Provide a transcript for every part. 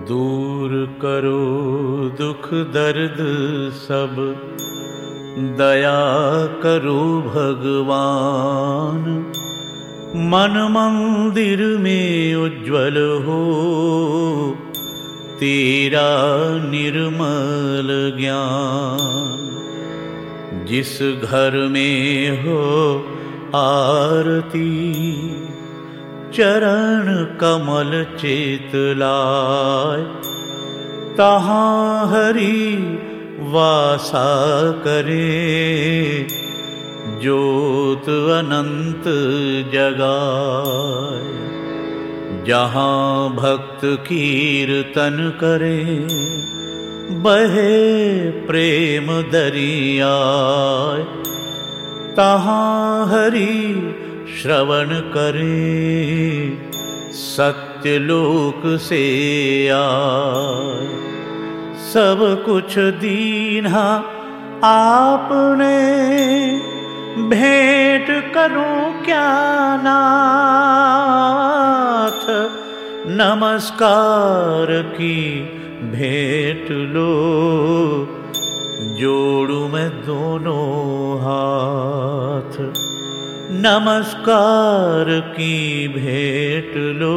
दूर करो दुख दर्द सब, दया करो भगवान। मन मंदिर में उज्ज्वल हो तेरा निर्मल ज्ञान। जिस घर में हो आरती चरण कमल चितलाय, तहाँ हरि वासा करे ज्योत अनंत जगाए। जहाँ भक्त कीर्तन करे बहे प्रेम दरिया, तहाँ हरि श्रवण करे सत्यलोक से आए। सब कुछ दीन्हा आपने, भेंट करूं क्या नाथ। नमस्कार की भेंट लो, जोड़ू मैं दोनों हाथ। नमस्कार की भेंट लो,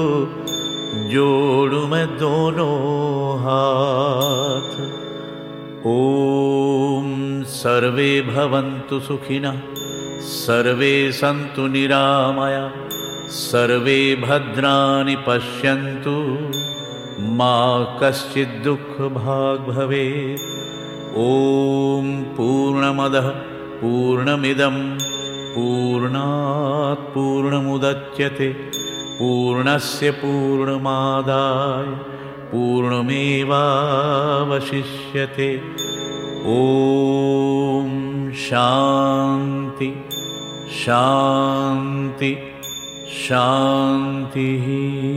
जोड़ू मैं दोनों हाथ। ओम सर्वे भवन्तु सुखिनः, सर्वे सन्तु निरामया, सर्वे भद्राणि पश्यन्तु, मा कश्चित् दुःखभाग् भवेत्। ओम पूर्णमदः पूर्णमिदं पूर्णात् पूर्णमुदच्यते, पूर्णस्य पूर्णमादाय पूर्णमेवावशिष्यते। ओम शांति शांति शांति।